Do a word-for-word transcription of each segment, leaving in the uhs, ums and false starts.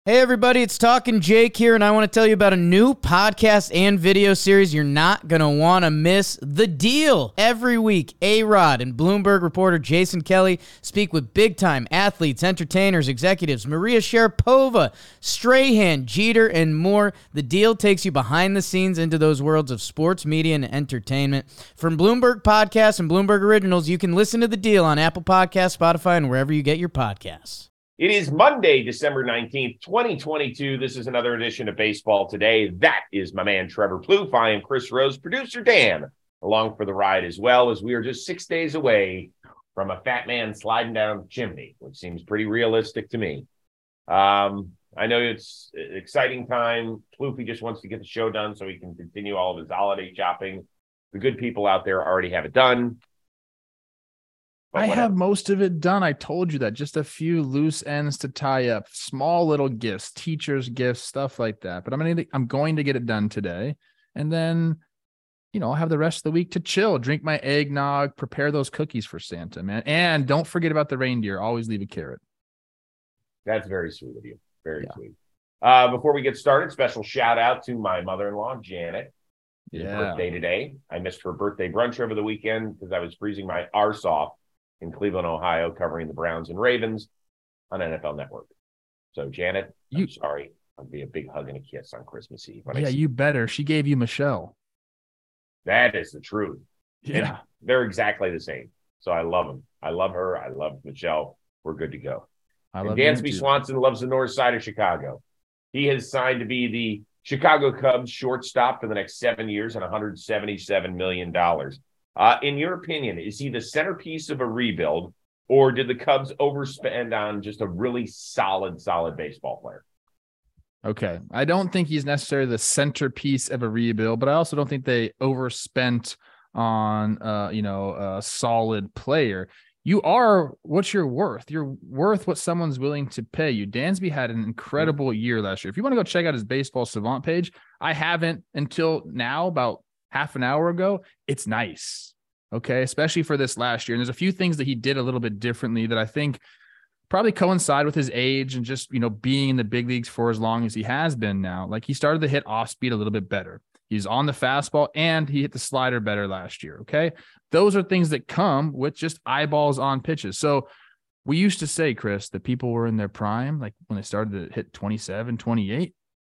Hey everybody, it's Talking Jake here, and I want to tell you about a new podcast and video series you're not going to want to miss, The Deal. Every week, A-Rod and Bloomberg reporter Jason Kelly speak with big-time athletes, entertainers, executives, Maria Sharapova, Strahan, Jeter, and more. The Deal takes you behind the scenes into those worlds of sports, media, and entertainment. From Bloomberg Podcasts and Bloomberg Originals, you can listen to The Deal on Apple Podcasts, Spotify, and wherever you get your podcasts. It is Monday, December nineteenth, twenty twenty-two. This is another edition of Baseball Today. That is my man, Trevor Plouffe. I am Chris Rose, producer Dan, along for the ride as well, as we are just six days away from a fat man sliding down the chimney, which seems pretty realistic to me. Um, I know it's an exciting time. Plouffe just wants to get the show done so he can continue all of his holiday shopping. The good people out there already have it done. I have most of it done. I told you that. Just a few loose ends to tie up, small little gifts, teachers' gifts, stuff like that. But I'm going to, I'm going to get it done today. And then, you know, I'll have the rest of the week to chill, drink my eggnog, prepare those cookies for Santa, man. And don't forget about the reindeer. Always leave a carrot. That's very sweet of you. Very yeah. sweet. Uh, before we get started, special shout out to my mother-in-law, Janet. Yeah. Birthday today. I missed her birthday brunch over the weekend because I was freezing my arse off in Cleveland, Ohio, covering the Browns and Ravens on N F L Network. So, Janet, you, I'm sorry. I'll be a big hug and a kiss on Christmas Eve. Yeah, you better. She gave you Michelle. That is the truth. Yeah. And they're exactly the same. So I love them. I love her. I love Michelle. We're good to go. I love and Dansby Swanson loves the north side of Chicago. He has signed to be the Chicago Cubs shortstop for the next seven years and one hundred seventy-seven million dollars. Uh, in your opinion, is he the centerpiece of a rebuild, or did the Cubs overspend on just a really solid, solid baseball player? Okay. I don't think he's necessarily the centerpiece of a rebuild, but I also don't think they overspent on, uh, you know, a solid player. You are what you're worth. You're worth what someone's willing to pay you. Dansby had an incredible year last year. If you want to go check out his Baseball Savant page, I haven't until now, about half an hour ago. It's nice. Okay. Especially for this last year. And there's a few things that he did a little bit differently that I think probably coincide with his age and just, you know, being in the big leagues for as long as he has been now. Like, he started to hit off speed a little bit better. He's on the fastball and he hit the slider better last year. Okay. Those are things that come with just eyeballs on pitches. So we used to say, Chris, that people were in their prime, like when they started to hit twenty-seven, twenty-eight.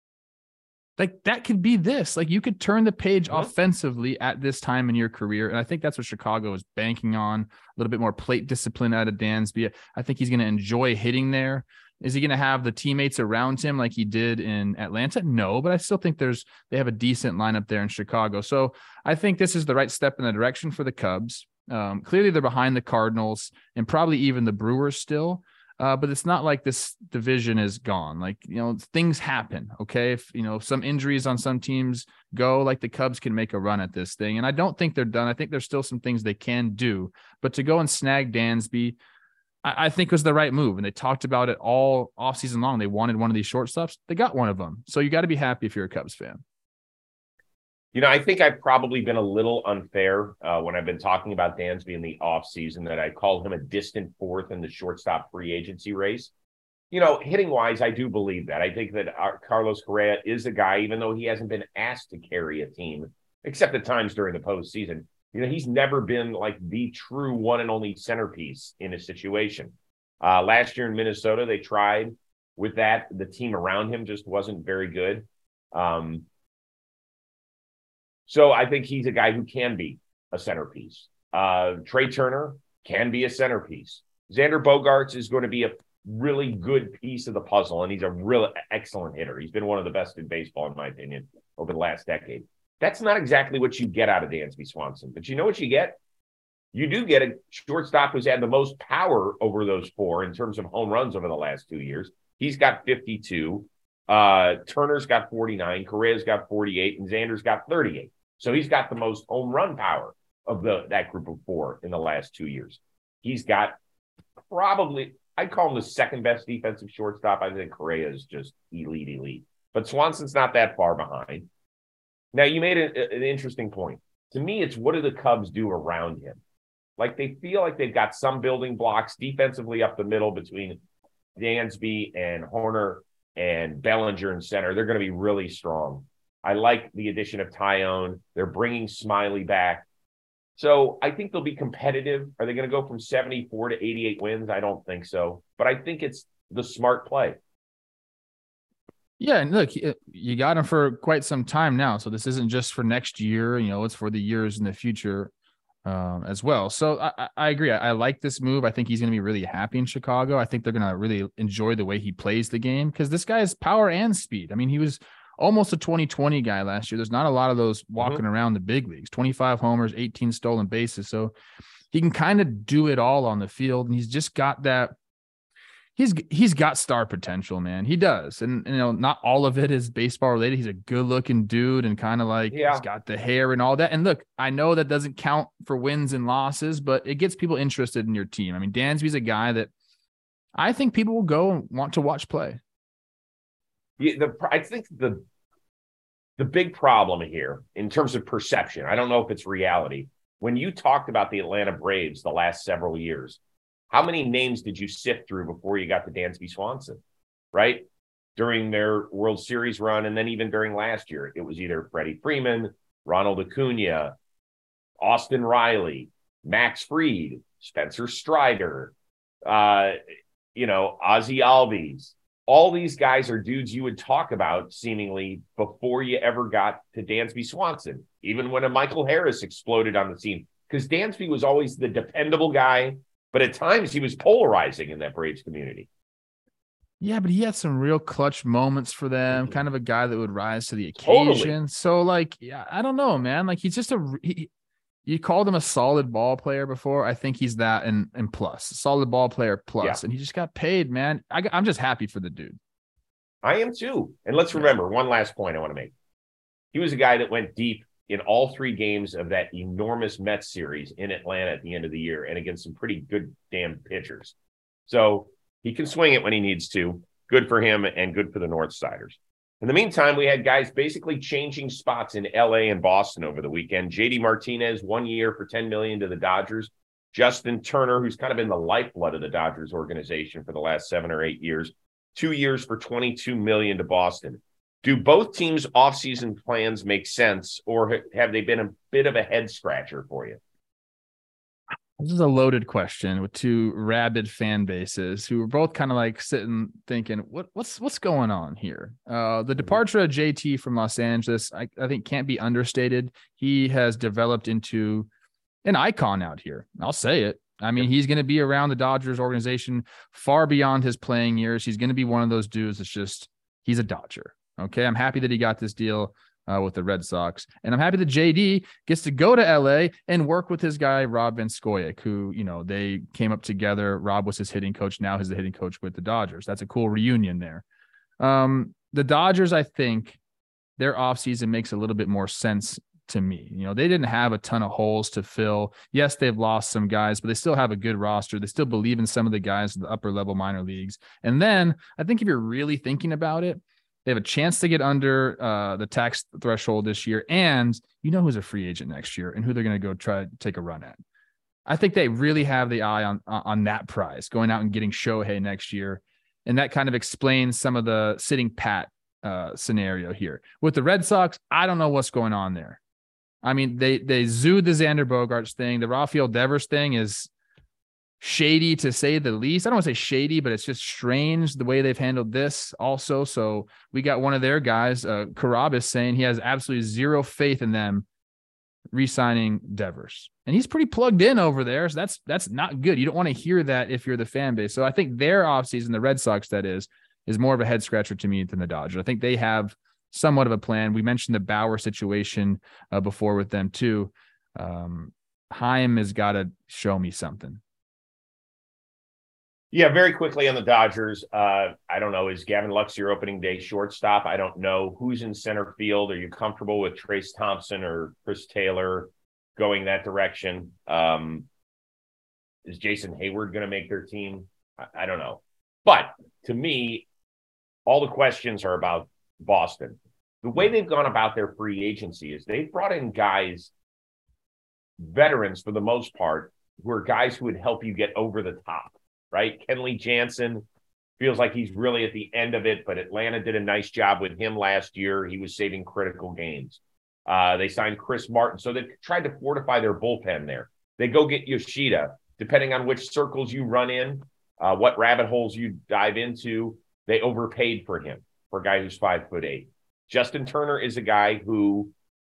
Like, that could be this. Like, you could turn the page yeah. offensively at this time in your career. And I think that's what Chicago is banking on. A little bit more plate discipline out of Dansby. I think he's going to enjoy hitting there. Is he going to have the teammates around him like he did in Atlanta? No, but I still think there's they have a decent lineup there in Chicago. So I think this is the right step in the direction for the Cubs. Um, clearly, they're behind the Cardinals and probably even the Brewers still. Uh, but it's not like this division is gone. Like, you know, things happen. Okay. If, you know, some injuries on some teams go, like, the Cubs can make a run at this thing. And I don't think they're done. I think there's still some things they can do, but to go and snag Dansby, I, I think was the right move. And they talked about it all offseason long. They wanted one of these shortstops. They got one of them. So you got to be happy if you're a Cubs fan. You know, I think I've probably been a little unfair uh, when I've been talking about Dansby in the offseason, that I called him a distant fourth in the shortstop free agency race. You know, hitting-wise, I do believe that. I think that our Carlos Correa is a guy, even though he hasn't been asked to carry a team, except at times during the postseason. You know, he's never been like the true one and only centerpiece in a situation. Uh, last year in Minnesota, they tried with that. The team around him just wasn't very good. Um So I think he's a guy who can be a centerpiece. Uh, Trey Turner can be a centerpiece. Xander Bogaerts is going to be a really good piece of the puzzle, and he's a real excellent hitter. He's been one of the best in baseball, in my opinion, over the last decade. That's not exactly what you get out of Dansby Swanson, but you know what you get? You do get a shortstop who's had the most power over those four in terms of home runs over the last two years. He's got fifty-two. Uh, Turner's got forty-nine. Correa's got forty-eight, and Xander's got thirty-eight. So he's got the most home run power of the that group of four in the last two years. He's got probably, I'd call him the second best defensive shortstop. I think Correa is just elite, elite. But Swanson's not that far behind. Now, you made a, an interesting point. To me, it's what do the Cubs do around him? Like, they feel like they've got some building blocks defensively up the middle between Dansby and Horner. and Bellinger in center. They're going to be really strong. I like the addition of Tyone. They're bringing Smiley back. So I think they'll be competitive. Are they going to go from seventy-four to eighty-eight wins? I don't think so. But I think it's the smart play. Yeah, and look, you got him for quite some time now. So this isn't just for next year. You know, it's for the years in the future um, as well. So I, I agree. I, I like this move. I think he's going to be really happy in Chicago. I think they're going to really enjoy the way he plays the game because this guy has power and speed. I mean, he was almost a twenty twenty guy last year. There's not a lot of those walking mm-hmm. around the big leagues, twenty-five homers, eighteen stolen bases. So he can kind of do it all on the field. And he's just got that. He's, he's got star potential, man. He does. And, you know, not all of it is baseball related. He's a good looking dude and kind of like, yeah. he's got the hair and all that. And look, I know that doesn't count for wins and losses, but it gets people interested in your team. I mean, Dansby's a guy that I think people will go and want to watch play. Yeah, the, I think the the big problem here in terms of perception, I don't know if it's reality. When you talked about the Atlanta Braves the last several years, how many names did you sift through before you got to Dansby Swanson, right? During their World Series run, and then even during last year, it was either Freddie Freeman, Ronald Acuna, Austin Riley, Max Fried, Spencer Strider, uh, you know, Ozzie Albies. All these guys are dudes you would talk about seemingly before you ever got to Dansby Swanson, even when a Michael Harris exploded on the scene, because Dansby was always the dependable guy, but at times he was polarizing in that Braves community. Yeah, but he had some real clutch moments for them, mm-hmm. kind of a guy that would rise to the occasion. Totally. So, like, yeah, I don't know, man. Like, he's just a he, you called him a solid ball player before. I think he's that and, and plus, solid ball player plus. Yeah. And he just got paid, man. I, I'm just happy for the dude. I am too. And let's remember one last point I want to make. He was a guy that went deep in all three games of that enormous Mets series in Atlanta at the end of the year and against some pretty good damn pitchers. So he can swing it when he needs to. Good for him and good for the North Siders. In the meantime, we had guys basically changing spots in L A and Boston over the weekend. J D Martinez, one year for ten million dollars to the Dodgers. Justin Turner, who's kind of been the lifeblood of the Dodgers organization for the last seven or eight years, two years for twenty-two million dollars to Boston. Do both teams' offseason plans make sense, or have they been a bit of a head scratcher for you? This is a loaded question with two rabid fan bases who were both kind of like sitting thinking, what, what's what's going on here? Uh, the departure of J T from Los Angeles, I, I think can't be understated. He has developed into an icon out here. I'll say it. I mean, he's going to be around the Dodgers organization far beyond his playing years. He's going to be one of those dudes that's just, he's a Dodger. Okay. I'm happy that he got this deal Uh, with the Red Sox. And I'm happy that J D gets to go to L A and work with his guy, Rob Van Scoyoc, who, you know, they came up together. Rob was his hitting coach. Now he's the hitting coach with the Dodgers. That's a cool reunion there. Um, the Dodgers, I think their offseason makes a little bit more sense to me. You know, they didn't have a ton of holes to fill. Yes, they've lost some guys, but they still have a good roster. They still believe in some of the guys in the upper level minor leagues. And then I think if you're really thinking about it, they have a chance to get under uh, the tax threshold this year, and you know who's a free agent next year and who they're going to go try to take a run at. I think they really have the eye on on that prize, going out and getting Shohei next year, and that kind of explains some of the sitting pat uh, scenario here. With the Red Sox, I don't know what's going on there. I mean, they they zooed the Xander Bogaerts thing. The Rafael Devers thing is shady to say the least. I don't want to say shady, but it's just strange the way they've handled this also. So we got one of their guys, uh, Carabas, saying he has absolutely zero faith in them re-signing Devers. And he's pretty plugged in over there. So that's, that's not good. You don't want to hear that if you're the fan base. So I think their offseason, the Red Sox, that is, is more of a head scratcher to me than the Dodgers. I think they have somewhat of a plan. We mentioned the Bauer situation uh, before with them too. Um, Chaim has got to show me something. Yeah, very quickly on the Dodgers. Uh, I don't know. Is Gavin Lux your opening day shortstop? I don't know. Who's in center field? Are you comfortable with Trace Thompson or Chris Taylor going that direction? Um, is Jason Hayward going to make their team? I, I don't know. But to me, all the questions are about Boston. The way they've gone about their free agency is they've brought in guys, veterans for the most part, who are guys who would help you get over the top. Right? Kenley Jansen, Feels like he's really at the end of it, but Atlanta did a nice job with him last year. He was saving critical games. Uh, they signed Chris Martin, so they tried to fortify their bullpen there. They go get Yoshida, depending on which circles you run in, uh, what rabbit holes you dive into. They overpaid for him, for a guy who's five foot eight. Justin Turner is a guy who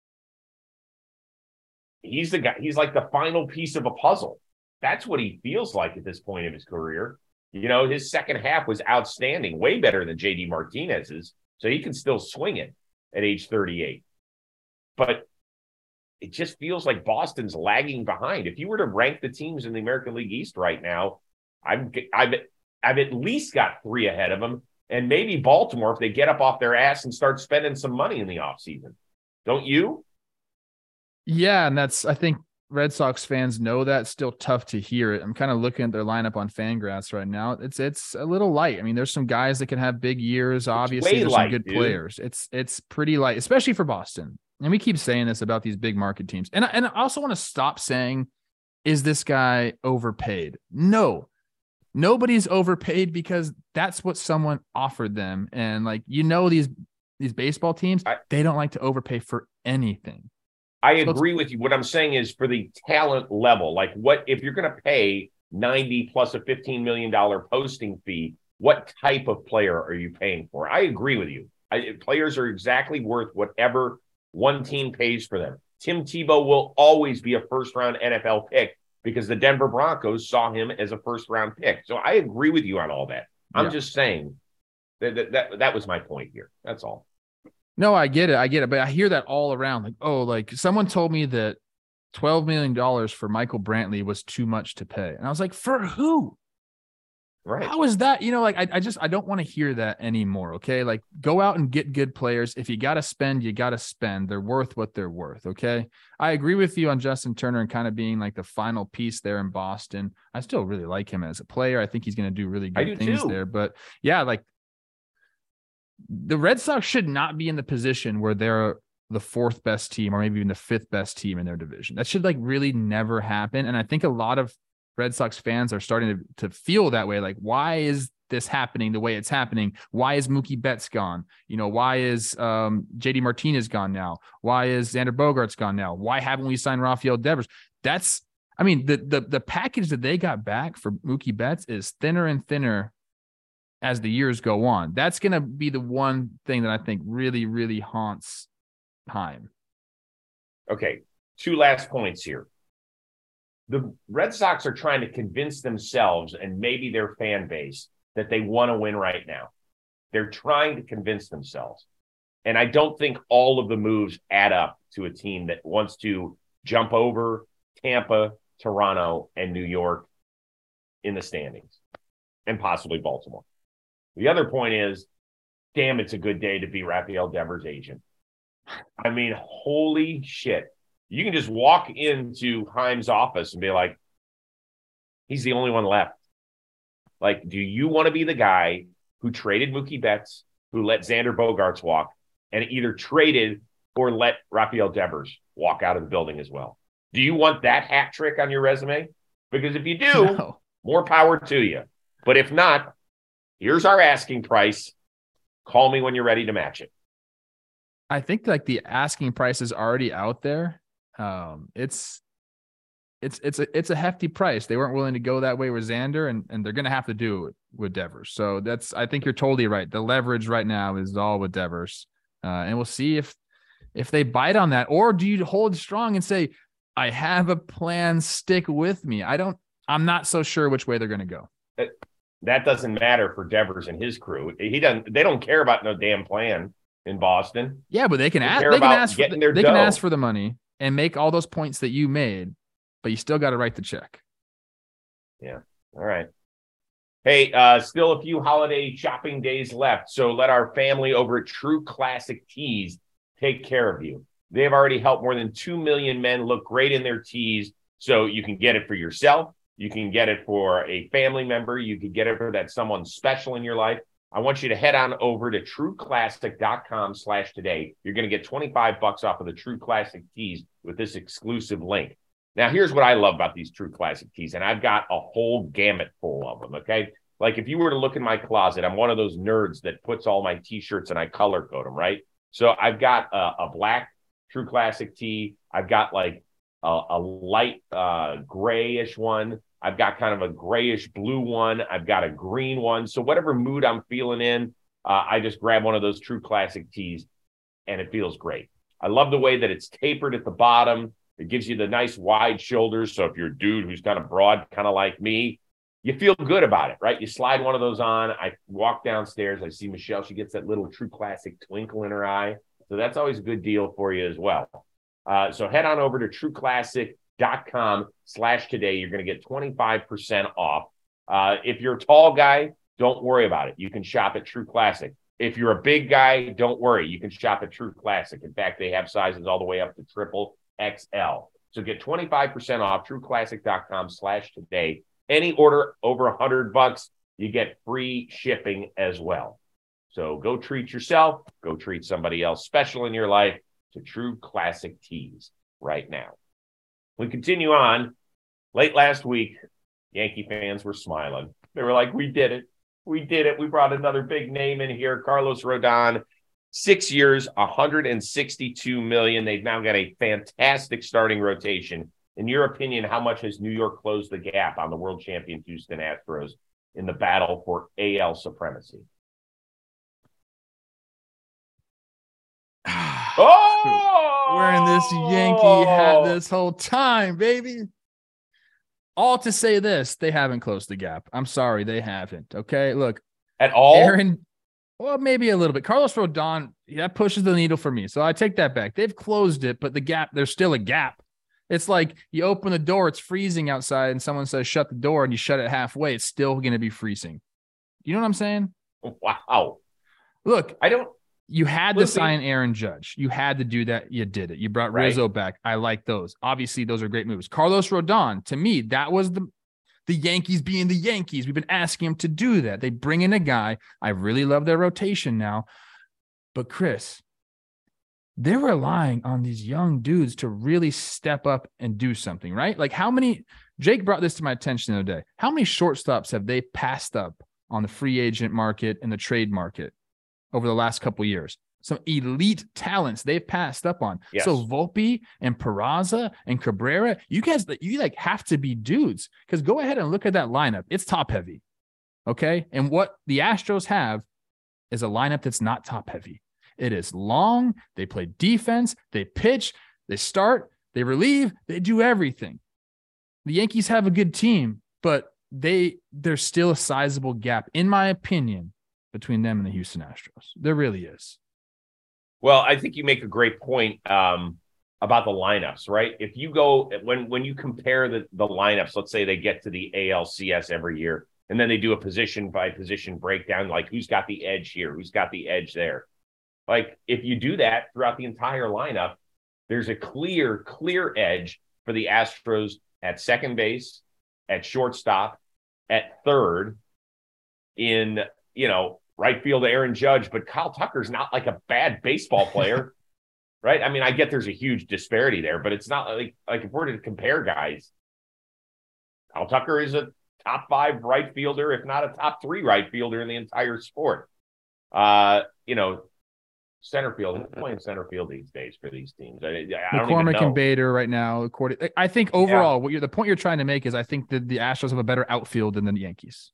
he's the guy. He's like the final piece of a puzzle. That's what he feels like at this point in his career. You know, his second half was outstanding, way better than J D Martinez's. So he can still swing it at age thirty-eight. But it just feels like Boston's lagging behind. If you were to rank the teams in the American League East right now, I've, I've, I've at least got three ahead of them. And maybe Baltimore, if they get up off their ass and start spending some money in the offseason. Don't you? Yeah, and that's, I think, Red Sox fans know that. Still tough to hear it. I'm kind of looking at their lineup on Fangraphs right now. It's it's a little light. I mean, there's some guys that can have big years. Obviously, there's light, some good dude. players. It's it's pretty light, especially for Boston. And we keep saying this about these big market teams. And, and I also want to stop saying, is this guy overpaid? No, nobody's overpaid because that's what someone offered them. And like, you know, these these baseball teams, I, they don't like to overpay for anything. I agree with you. What I'm saying is for the talent level, like what, if you're going to pay ninety plus a fifteen million dollars posting fee, what type of player are you paying for? I agree with you. I, players are exactly worth whatever one team pays for them. Tim Tebow will always be a first round N F L pick because the Denver Broncos saw him as a first round pick. So I agree with you on all that. I'm yeah. just saying that, that, that, that was my point here. That's all. No, I get it. I get it. But I hear that all around. Like, oh, like someone told me that twelve million dollars for Michael Brantley was too much to pay. And I was like, for who? Right. How is that? You know, like, I, I just, I don't want to hear that anymore. Okay. Like, go out and get good players. If you got to spend, you got to spend. They're worth what they're worth. Okay. I agree with you on Justin Turner and kind of being like the final piece there in Boston. I still really like him as a player. I think he's going to do really good things too. there. But yeah, like, the Red Sox should not be in the position where they're the fourth best team or maybe even the fifth best team in their division. That should like really never happen. And I think a lot of Red Sox fans are starting to, to feel that way. Like, why is this happening the way it's happening? Why is Mookie Betts gone? You know, why is um, J D Martinez gone now? Why is Xander Bogaerts gone now? Why haven't we signed Rafael Devers? That's, I mean, the, the, the package that they got back for Mookie Betts is thinner and thinner as the years go on. That's going to be the one thing that I think really, really haunts time. Okay. Two last points here. The Red Sox are trying to convince themselves and maybe their fan base that they want to win right now. They're trying to convince themselves. And I don't think all of the moves add up to a team that wants to jump over Tampa, Toronto, and New York in the standings, and possibly Baltimore. The other point is, damn, it's a good day to be Rafael Devers' agent. I mean, holy shit. You can just walk into Heim's office and be like, he's the only one left. Like, do you want to be the guy who traded Mookie Betts, who let Xander Bogaerts walk, and either traded or let Rafael Devers walk out of the building as well? Do you want that hat trick on your resume? Because if you do, no. more power to you. But if not, here's our asking price. Call me when you're ready to match it. I think like the asking price is already out there. Um, it's it's it's a it's a hefty price. They weren't willing to go that way with Xander, and, and they're gonna have to do it with Devers. So that's I think you're totally right. The leverage right now is all with Devers. Uh, and we'll see if if they bite on that, or do you hold strong and say, I have a plan, stick with me? I don't I'm not so sure which way they're gonna go. That, that doesn't matter for Devers and his crew. He doesn't they don't care about no damn plan in Boston. Yeah, but they can ask they can ask for the, they dough. can ask for the money and make all those points that you made, but you still got to write the check. Yeah. All right. Hey, uh, still a few holiday shopping days left, so let our family over at True Classic Tees take care of you. They have already helped more than two million men look great in their tees, so you can get it for yourself. You can get it for a family member. You can get it for that someone special in your life. I want you to head on over to trueclassic.com slash today. You're going to get twenty-five bucks off of the True Classic tees with this exclusive link. Now, here's what I love about these True Classic tees, and I've got a whole gamut full of them, okay? Like if you were to look in my closet, I'm one of those nerds that puts all my t-shirts and I color code them, right? So I've got a, a black True Classic tee. I've got like a, a light uh, grayish one. I've got kind of a grayish blue one. I've got a green one. So whatever mood I'm feeling in, uh, I just grab one of those True Classic tees and it feels great. I love the way that it's tapered at the bottom. It gives you the nice wide shoulders. So if you're a dude who's kind of broad, kind of like me, you feel good about it, right? You slide one of those on. I walk downstairs. I see Michelle. She gets that little True Classic twinkle in her eye. So that's always a good deal for you as well. Uh, so head on over to trueclassic.com slash today. You're going to get twenty-five percent off. Uh, if you're a tall guy, don't worry about it. You can shop at True Classic. If you're a big guy, don't worry. You can shop at True Classic. In fact, they have sizes all the way up to triple X L. So get twenty-five percent off trueclassic.com slash today. Any order over a hundred bucks, you get free shipping as well. So go treat yourself, go treat somebody else special in your life to True Classic Tees right now. We continue on. Late last week, Yankee fans were smiling. They were like, we did it. We did it. We brought another big name in here, Carlos Rodon. Six years, one hundred sixty-two million dollars. They've now got a fantastic starting rotation. In your opinion, how much has New York closed the gap on the world champion Houston Astros in the battle for A L supremacy? Oh! Wearing this Yankee hat this whole time, baby. All to say this, they haven't closed the gap. I'm sorry, they haven't. Okay, look. At all? Aaron, well, maybe a little bit. Carlos Rodon, that pushes the needle for me. So I take that back. They've closed it, but the gap, there's still a gap. It's like you open the door, it's freezing outside, and someone says, shut the door, and you shut it halfway. It's still going to be freezing. You know what I'm saying? Wow. Look, I don't. You had to sign Aaron Judge. You had to do that. You did it. You brought Right. Rizzo back. I like those. Obviously, those are great moves. Carlos Rodon, to me, that was the the Yankees being the Yankees. We've been asking him to do that. They bring in a guy. I really love their rotation now. But Chris, they're relying on these young dudes to really step up and do something, right? Like how many, Jake brought this to my attention the other day. How many shortstops have they passed up on the free agent market and the trade market over the last couple of years? Some elite talents they've passed up on. Yes. So Volpe and Peraza and Cabrera, you guys, you like have to be dudes because go ahead and look at that lineup. It's top heavy. Okay. And what the Astros have is a lineup that's not top heavy. It is long. They play defense. They pitch. They start. They relieve. They do everything. The Yankees have a good team, but they there's still a sizable gap, in my opinion, between them and the Houston Astros. There really is. Well, I think you make a great point um, about the lineups, right? If you go when when you compare the the lineups, let's say they get to the A L C S every year, and then they do a position by position breakdown, like who's got the edge here, who's got the edge there. Like, if you do that throughout the entire lineup, there's a clear, clear edge for the Astros at second base, at shortstop, at third, in, you know, right field, Aaron Judge. But Kyle Tucker's not like a bad baseball player, right? I mean, I get there's a huge disparity there, but it's not like, like if we're to compare guys, Kyle Tucker is a top five right fielder, if not a top three right fielder in the entire sport. Uh, you know, center field. Who's playing center field these days for these teams? I, I don't McCormick even know. and Bader right now. According, I think overall, yeah. what you're the point you're trying to make is I think that the Astros have a better outfield than the Yankees.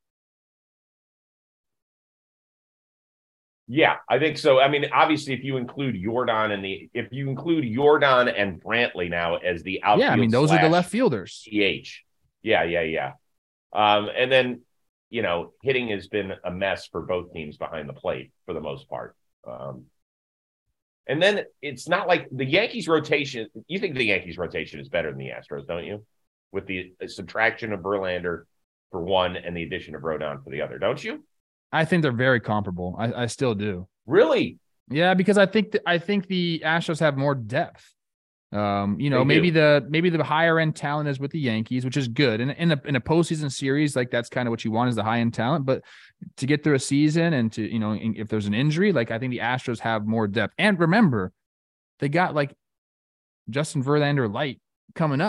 Yeah, I think so. I mean, obviously, if you include Jordan and the if you include Jordan and Brantley now as the outfield, yeah, I mean those are the left fielders. D H. Yeah, yeah, yeah. Um, and then you know, hitting has been a mess for both teams behind the plate for the most part. Um, And then it's not like the Yankees rotation. You think the Yankees rotation is better than the Astros, don't you? With the subtraction of Verlander for one and the addition of Rodon for the other, don't you? I think they're very comparable. I, I still do. Really? Yeah, because I think th- I think the Astros have more depth. Um, you know, They maybe do. the maybe the higher end talent is with the Yankees, which is good. And in a in a postseason series, like that's kind of what you want is the high end talent. But to get through a season and to, you know, if there's an injury, like I think the Astros have more depth. And remember, they got like Justin Verlander light coming up.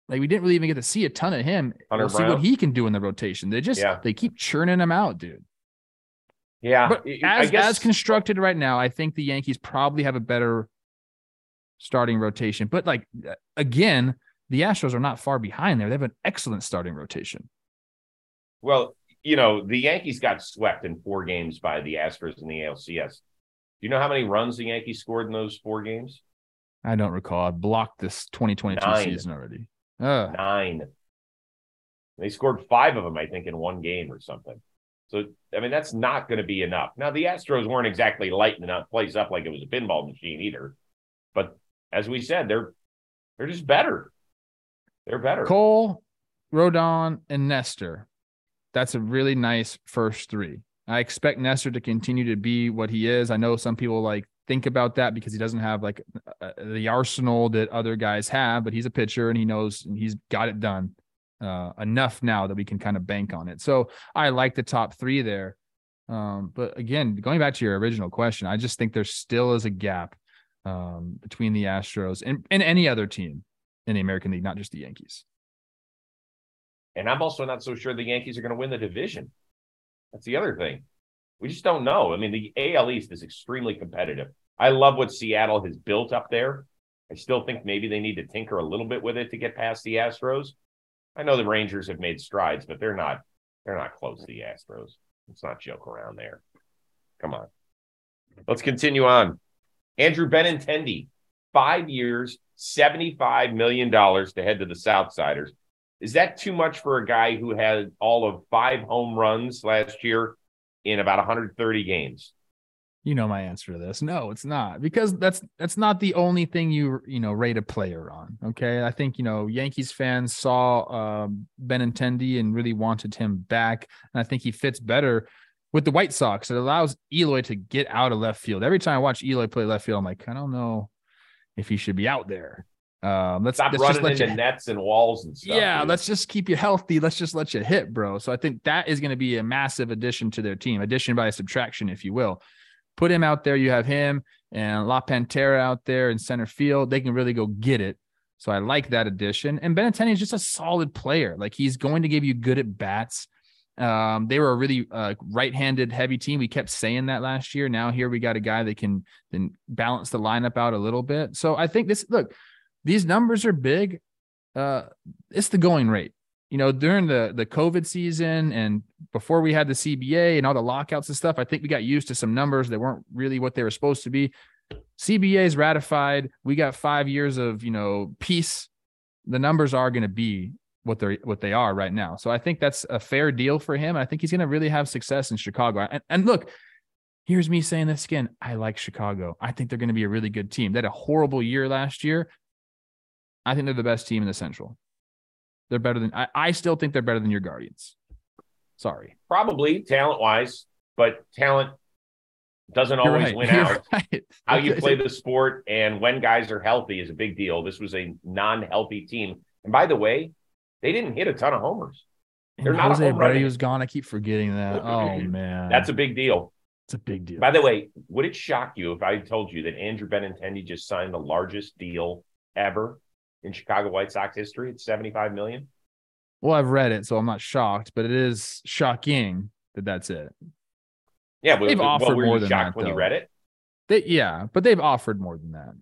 Like we didn't really even get to see a ton of him. Hunter We'll see Brown. what he can do in the rotation. They just Yeah. they keep churning him out, dude. Yeah. But I as guess as constructed right now, I think the Yankees probably have a better starting rotation. But like again, the Astros are not far behind there. They have an excellent starting rotation. Well, you know, the Yankees got swept in four games by the Astros in the A L C S. Do you know how many runs the Yankees scored in those four games? I don't recall. I blocked this twenty twenty-two Nine. season already. Uh, Nine. They scored five of them, I think, in one game or something. So, I mean, that's not going to be enough. Now, the Astros weren't exactly lighting that place up like it was a pinball machine either. But as we said, they're they're just better. They're better. Cole, Rodon, and Nestor. That's a really nice first three. I expect Nestor to continue to be what he is. I know some people like think about that because he doesn't have like uh, the arsenal that other guys have, but he's a pitcher and he knows and he's got it done uh, enough now that we can kind of bank on it. So I like the top three there. Um, but again, going back to your original question, I just think there still is a gap um, between the Astros and, and any other team in the American League, not just the Yankees. And I'm also not so sure the Yankees are going to win the division. That's the other thing. We just don't know. I mean, the A L East is extremely competitive. I love what Seattle has built up there. I still think maybe they need to tinker a little bit with it to get past the Astros. I know the Rangers have made strides, but they're not they're not close to the Astros. Let's not joke around there. Come on. Let's continue on. Andrew Benintendi, five years, seventy-five million dollars to head to the Southsiders. Is that too much for a guy who had all of five home runs last year in about one hundred thirty games? You know my answer to this. No, it's not, because that's that's not the only thing you you know rate a player on. Okay, I think you know Yankees fans saw um, Benintendi and really wanted him back, and I think he fits better with the White Sox. It allows Eloy to get out of left field. Every time I watch Eloy play left field, I'm like, I don't know if he should be out there. Um, let's stop let's running just let into you, nets and walls and stuff. yeah, dude. let's just keep you healthy. Let's just let you hit, bro. So I think that is going to be a massive addition to their team, addition by subtraction, if you will. Put him out there. You have him and La Pantera out there in center field. They can really go get it. So I like that addition. And Benintendi is just a solid player. Like he's going to give you good at bats. Um, they were a really uh, right-handed heavy team. We kept saying that last year. Now here we got a guy that can then balance the lineup out a little bit. So I think this, look, these numbers are big. Uh, it's the going rate. You know, during the, the COVID season and before we had the C B A and all the lockouts and stuff, I think we got used to some numbers that weren't really what they were supposed to be. C B A is ratified. We got five years of, you know, peace. The numbers are going to be what they're, what they are right now. So I think that's a fair deal for him. I think he's going to really have success in Chicago. And, and look, here's me saying this again. I like Chicago. I think they're going to be a really good team. They had a horrible year last year. I think they're the best team in the Central. They're better than I, I still think they're better than your Guardians. Sorry. Probably talent-wise, but talent doesn't You're always right. win You're out. right. How you play the sport and when guys are healthy is a big deal. This was a non-healthy team. And by the way, they didn't hit a ton of homers. They're and not Jose a home run. Brady was gone. I keep forgetting that. Oh, man. That's a big deal. It's a big deal. By the way, would it shock you if I told you that Andrew Benintendi just signed the largest deal ever in Chicago White Sox history? It's seventy-five million dollars. Well, I've read it, so I'm not shocked, but it is shocking that that's it. Yeah, well, They've well, offered were more you than shocked that, when you though. read it? They, yeah, but they've offered more than that.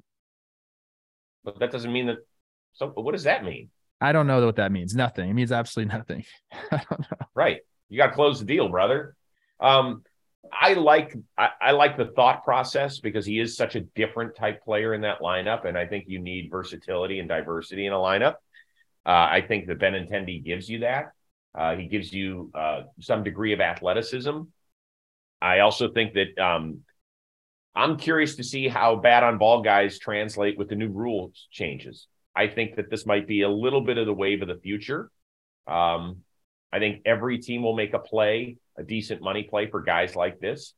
But that doesn't mean that. So, what does that mean? I don't know what that means. Nothing. It means absolutely nothing. I don't know. Right, you got to close the deal, brother. Um, I like I, I like the thought process because he is such a different type player in that lineup, and I think you need versatility and diversity in a lineup. Uh, I think that Benintendi gives you that. Uh, he gives you uh, some degree of athleticism. I also think that um, I'm curious to see how bad on ball guys translate with the new rules changes. I think that this might be a little bit of the wave of the future. Um, I think every team will make a play, a decent money play for guys like this.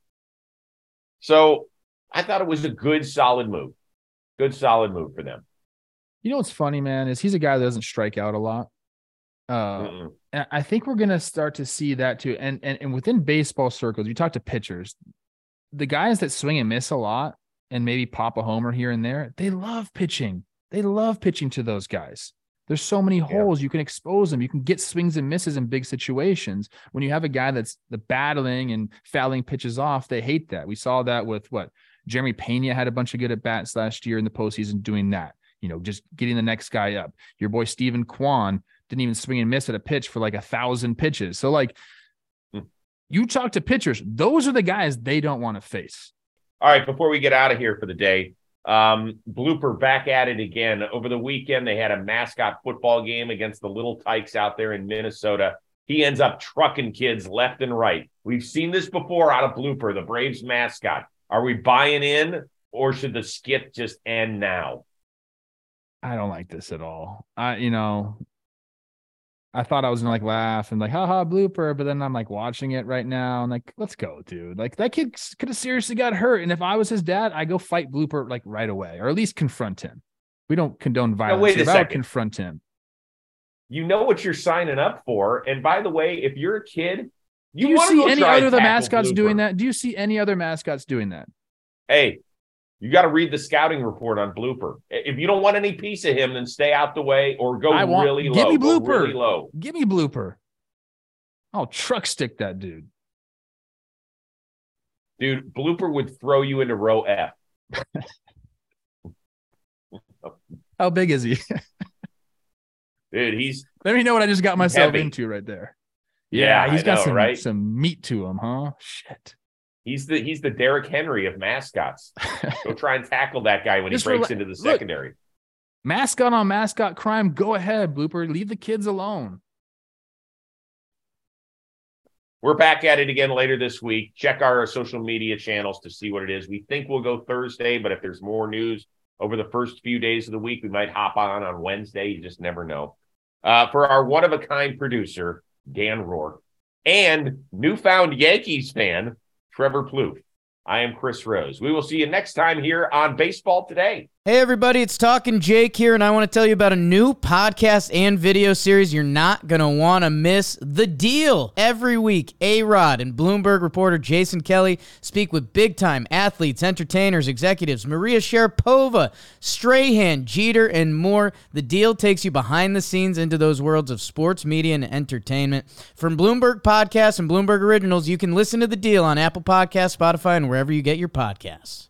So I thought it was a good, solid move. Good, solid move for them. You know what's funny, man, is he's a guy that doesn't strike out a lot. Uh, Mm-mm. and I think we're going to start to see that too. And, and and within baseball circles, you talk to pitchers, the guys that swing and miss a lot and maybe pop a homer here and there, they love pitching. They love pitching to those guys. There's so many holes. Yeah. You can expose them. You can get swings and misses in big situations. When you have a guy that's the battling and fouling pitches off, they hate that. We saw that with what Jeremy Pena had a bunch of good at bats last year in the postseason doing that. You know, just getting the next guy up. Your boy Steven Kwan didn't even swing and miss at a pitch for like a thousand pitches. So like mm. you talk to pitchers, those are the guys they don't want to face. All right, before we get out of here for the day, Um, Blooper back at it again. Over the weekend, they had a mascot football game against the Little Tykes out there in Minnesota. He ends up trucking kids left and right. We've seen this before out of Blooper, the Braves mascot. Are we buying in, or should the skit just end now? I don't like this at all. I, you know, I thought I was gonna like laugh and like, haha, Blooper, but then I'm like watching it right now and like, let's go, dude. Like that kid could have seriously got hurt. And if I was his dad, I go fight Blooper like right away, or at least confront him. We don't condone violence. Now, wait a here, but second. I would confront him. You know what you're signing up for. And by the way, if you're a kid, you, do you want see to any other the mascots Blooper. doing that? Do you see any other mascots doing that? Hey, you got to read the scouting report on Blooper. If you don't want any piece of him, then stay out the way or go I want, really give low. Me Blooper. Go really low. Give me Blooper. I'll truck stick that dude. Dude, Blooper would throw you into row F. How big is he? Dude, he's... Let me know what I just got myself heavy. into right there. Yeah, yeah he's I got know, some, right? some meat to him, huh? Shit. He's the he's the Derrick Henry of mascots. Go try and tackle that guy when Just he breaks rela- into the Look, secondary. Mascot on mascot crime. Go ahead, Blooper. Leave the kids alone. We're back at it again later this week. Check our social media channels to see what it is. We think we'll go Thursday, but if there's more news over the first few days of the week, we might hop on on Wednesday. You just never know. Uh, for our one-of-a-kind producer, Dan Rourke, and newfound Yankees fan, Trevor Plouffe, I am Chris Rose. We will see you next time here on Baseball Today. Hey everybody, it's Talkin' Jake here, and I want to tell you about a new podcast and video series you're not going to want to miss. The Deal. Every week, A-Rod and Bloomberg reporter Jason Kelly speak with big-time athletes, entertainers, executives, Maria Sharapova, Strahan, Jeter, and more. The Deal takes you behind the scenes into those worlds of sports, media, and entertainment. From Bloomberg Podcasts and Bloomberg Originals, you can listen to The Deal on Apple Podcasts, Spotify, and wherever you get your podcasts.